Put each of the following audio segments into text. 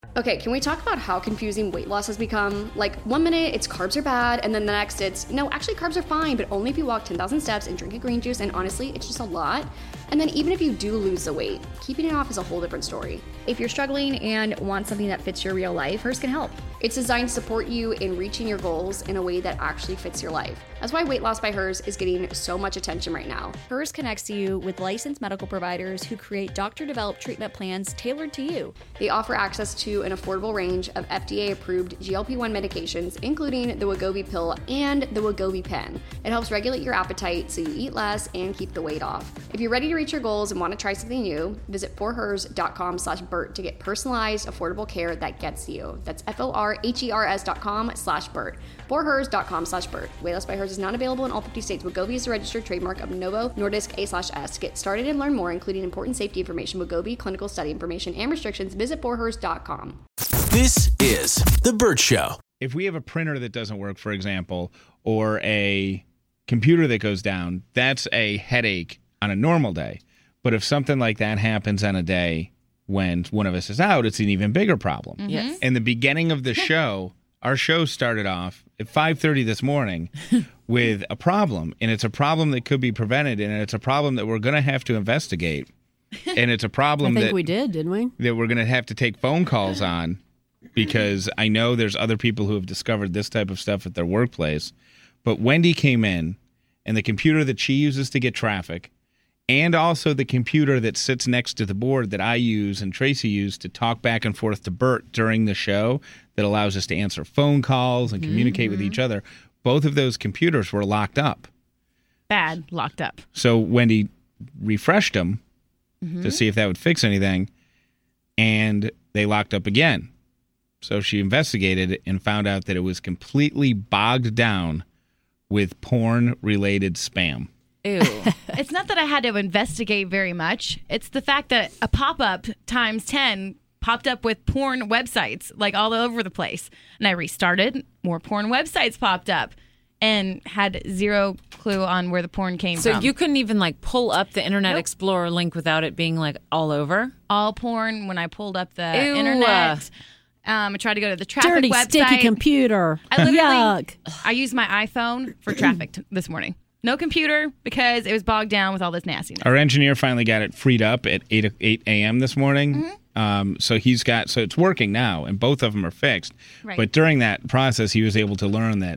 Okay, can we talk about how confusing weight loss has become? Like, 1 minute it's carbs are bad, and then the next it's, no, actually carbs are fine, but only if you walk 10,000 steps and drink a green juice, and honestly, it's just a lot. And then even if you do lose the weight, keeping it off is a whole different story. If you're struggling and want something that fits your real life, Hers can help. It's designed to support you in reaching your goals in a way that actually fits your life. That's why Weight Loss by Hers is getting so much attention right now. Hers connects you with licensed medical providers who create doctor-developed treatment plans tailored to you. They offer access to an affordable range of FDA-approved GLP-1 medications, including the Wegovy pill and the Wegovy pen. It helps regulate your appetite so you eat less and keep the weight off. If you're ready to reach your goals and want to try something new, visit forhers.com/Bert to get personalized, affordable care that gets you. That's forhers.com/Bert. forhers.com/Bert. Weight Loss by Hers is not available in all 50 states. Wegovy is a registered trademark of Novo Nordisk A/S. To get started and learn more, including important safety information, Wegovy clinical study information, and restrictions, visit forhers.com. This is The Bert Show. If we have a printer that doesn't work, for example, or a computer that goes down, that's a headache on a normal day. But if something like that happens on a day when one of us is out, it's an even bigger problem. Mm-hmm. Yes. In the beginning of the show, our show started off at 5:30 this morning with a problem, and it's a problem that could be prevented, and it's a problem that we're going to have to investigate, and it's a problem I think we did, didn't we? that we're going to have to take phone calls on, because I know there's other people who have discovered this type of stuff at their workplace. But Wendy came in, and the computer that she uses to get traffic, and also the computer that sits next to the board that I use and Tracy used to talk back and forth to Bert during the show that allows us to answer phone calls and communicate with each other, both of those computers were locked up. Bad, locked up. So Wendy refreshed them to see if that would fix anything, and they locked up again. So she investigated and found out that it was completely bogged down with porn-related spam. Ew. It's not that I had to investigate very much. It's the fact that a pop-up times 10 popped up with porn websites like all over the place. And I restarted, more porn websites popped up and had zero clue on where the porn came from. So you couldn't even like pull up the Internet Explorer link without it being like all over? All porn when I pulled up the Ew. internet. I tried to go to the traffic Dirty, website. sticky computer. I literally, Yuck. I used my iPhone for traffic this morning. No computer because it was bogged down with all this nastiness. Our engineer finally got it freed up at 8 a.m. this morning. So it's working now, and both of them are fixed. Right. But during that process, he was able to learn that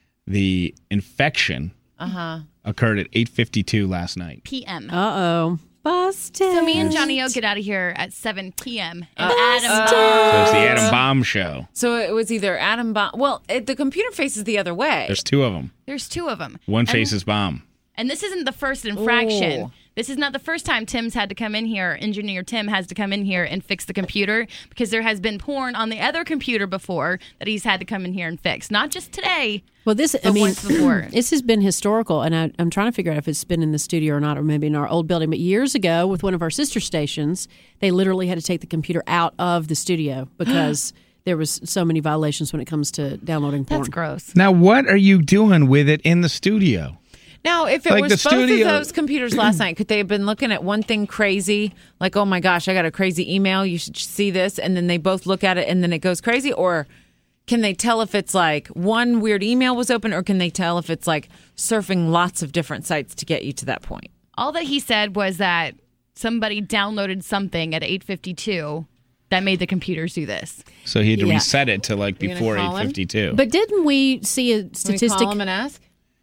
the infection occurred at 8:52 last night. PM. Uh-oh. Busted. So me and Johnny O get out of here at 7 p.m. And So it's the Adam Bomb Show. So it was either Adam Bomb. Well, the computer faces the other way. There's two of them. There's two of them. One faces Bomb. And this isn't the first infraction. Ooh. This is not the first time Tim's had to come in here, engineer Tim has to come in here and fix the computer, because there has been porn on the other computer before that he's had to come in here and fix. Not just today, Well, this, but once before. this has been historical, and I'm trying to figure out if it's been in the studio or not, or maybe in our old building. But years ago, with one of our sister stations, they literally had to take the computer out of the studio because there was so many violations when it comes to downloading porn. That's gross. Now, what are you doing with it in the studio? Now, if it Like was the both studio- of those computers last night, could they have been looking at one thing crazy? Like, oh my gosh, I got a crazy email. You should see this. And then they both look at it and then it goes crazy? Or can they tell if it's like one weird email was open, or can they tell if it's like surfing lots of different sites to get you to that point? All that he said was that somebody downloaded something at 8:52 that made the computers do this. So he had to Yeah. reset it to like gonna before call him? 8:52. But didn't we see a Oh, statistic? Mm-hmm. Oh, Call him and ask?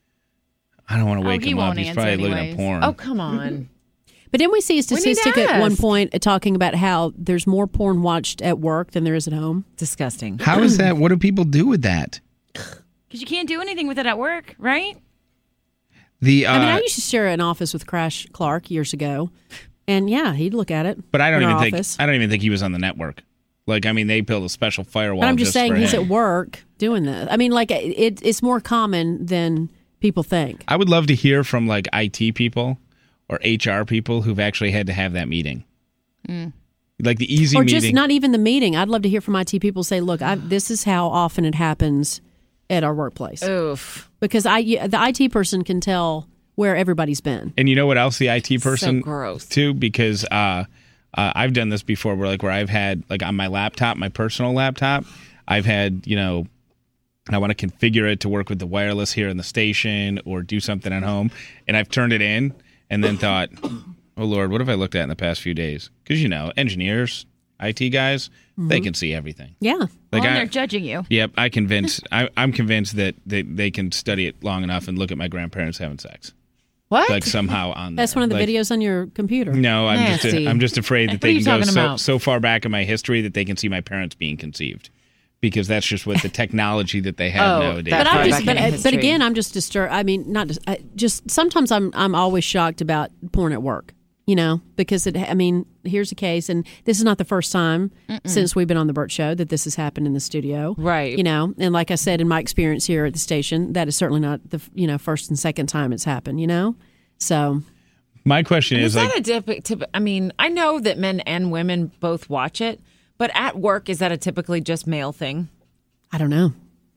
I don't want to wake he him up. won't He's answer probably looking at anyways. porn. Oh, come on. Mm-hmm. But didn't we see a need to statistic at one ask. point talking about how there's more porn watched at work than there is at home? Disgusting. How is that? What do people do with that? Because you can't do anything with it at work, right? The I mean, I used to share an office with Crash Clark years ago, and yeah, he'd look at it. but I don't in even our think office. I don't even think he was on the network. Like, I mean, they built a special firewall. But I'm just saying for he's him. at work doing this. I mean, like it's more common than people think. I would love to hear from like IT people or HR people who've actually had to have that meeting. Like the easy Or meeting. just not even the meeting. I'd love to hear from IT people say, "Look, this is how often it happens at our workplace." Oof. Because the IT person can tell where everybody's been. And you know what else the IT person gross. too? Because I've done this before where I've had, like, on my laptop, my personal laptop, I've had, I want to configure it to work with the wireless here in the station or do something at home. And I've turned it in and then thought, oh, Lord, what have I looked at in the past few days? Because, engineers, IT guys, they can see everything. Yeah. Like and they're judging you. Yep, I'm convinced that they can study it long enough and look at my grandparents having sex. What? Like somehow on That's there. one of the videos on your computer. No, Nasty. I'm just afraid that What they are you can go talking about? so far back in my history that they can see my parents being conceived. Because that's just what the technology that they have nowadays. But Far I'm back in but history. again, I'm just disturbed. I mean, not just sometimes I'm always shocked about porn at work. Because here's a case, and this is not the first time since we've been on the Burt Show that this has happened in the studio, Right. And like I said, in my experience here at the station, that is certainly not the first and second time it's happened. So my question Is is like, that I know that men and women both watch it, but at work, is that a typically just male thing? I don't know.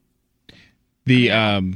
I'm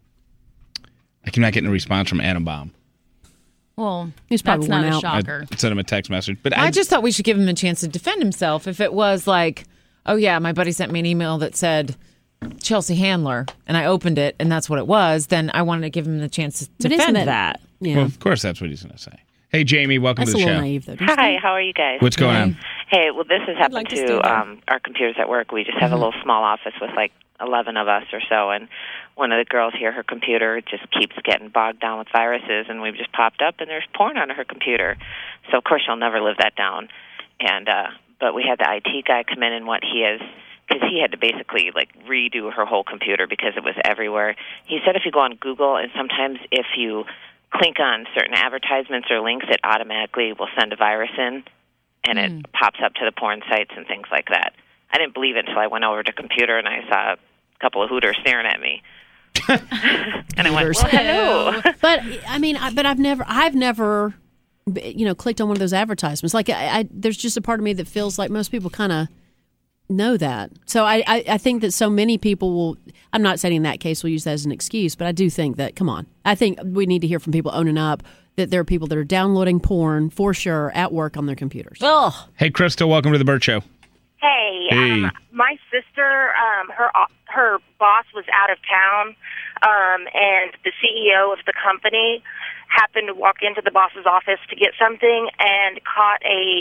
not getting a response from Adam Baum. Well, He's probably that's not worn a out. shocker. I sent him a text message, but I just thought we should give him a chance to defend himself. If it was like, oh yeah, my buddy sent me an email that said Chelsea Handler, and I opened it, and that's what it was, then I wanted to give him the chance to But isn't defend that. Yeah, well, of course that's what he's going to say. Hey, Jamie, welcome that's to a the little show. naive though. don't you Hi, think? how are you guys? What's going on? Hey, well, this has happened like to to stay there. our computers at work. We just have a little small office with like 11 of us or so, and one of the girls here, her computer just keeps getting bogged down with viruses, and we've just popped up, and there's porn on her computer. So, of course, she'll never live that down. And but we had the IT guy come in, and what he has, because he had to basically like redo her whole computer because it was everywhere. He said if you go on Google, and sometimes if you click on certain advertisements or links, it automatically will send a virus in, and it pops up to the porn sites and things like that. I didn't believe it until I went over to computer and I saw a couple of hooters staring at me. And I went, well, hello. But I've never, clicked on one of those advertisements. Like there's just a part of me that feels like most people kind of know that. So I think that so many people will. I'm not saying in that case we'll use that as an excuse, but I do think that. Come on, I think we need to hear from people owning up that there are people that are downloading porn for sure at work on their computers. Oh, Hey, Crystal, welcome to the Burt Show. Hey, Hey. My sister, her boss was out of town, and the CEO of the company happened to walk into the boss's office to get something and caught a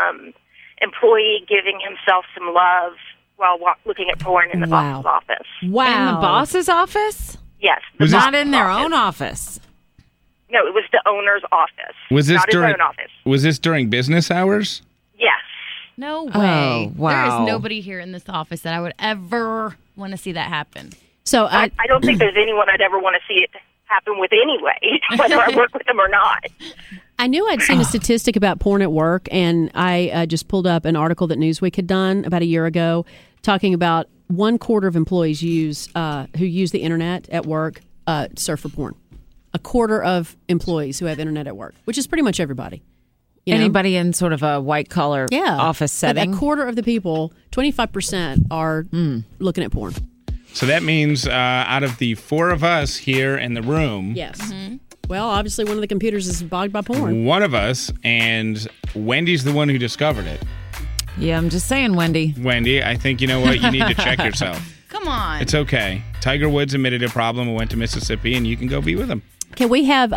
employee giving himself some love while looking at porn in the Wow. boss's office. Wow, in the boss's office? Yes, Was this- Not in their own office. No, it was the owner's office. Was this not during his own office? Was this during business hours? Yes. No way. Oh, wow. There is nobody here in this office that I would ever want to see that happen. So I don't think there's anyone I'd ever want to see it happen with anyway, whether I work with them or not. I knew I'd seen a statistic about porn at work, and I just pulled up an article that Newsweek had done about a year ago, talking about 1/4 of employees who use the internet at work surf for porn. 1/4 of employees who have internet at work, which is pretty much everybody. You know? Anybody in sort of a white collar office But setting? 1/4 of the people, 25%, are looking at porn. So that means out of the 4 of us here in the room, Yes. Well, obviously one of the computers is bogged by porn. one of us, and Wendy's the one who discovered it. Yeah, I'm just saying, Wendy. Wendy, I think you know what? You need to check yourself. Come on. It's okay. Tiger Woods admitted a problem and went to Mississippi, and you can go be with him. Can we have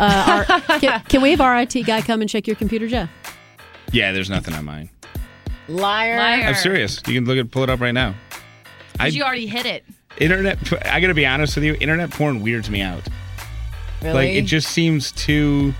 can we have our IT guy come and check your computer, Jeff? Yeah, there's nothing on mine. Liar. I'm serious. You can pull it up right now. Because you already hit it. Internet. I gotta be honest with you. Internet porn weirds me out. Really? Like it just seems too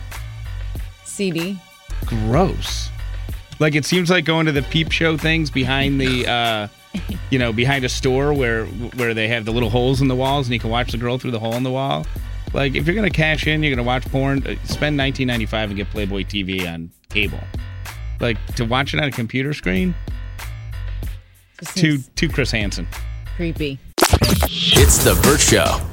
CD. gross. Like it seems like going to the peep show things behind the, behind a store where they have the little holes in the walls and you can watch the girl through the hole in the wall. Like if you're gonna cash in, you're gonna watch porn. Spend $19.95 and get Playboy TV on cable. Like to watch it on a computer screen. Just Too seems Chris Hansen. creepy. It's the Burt Show.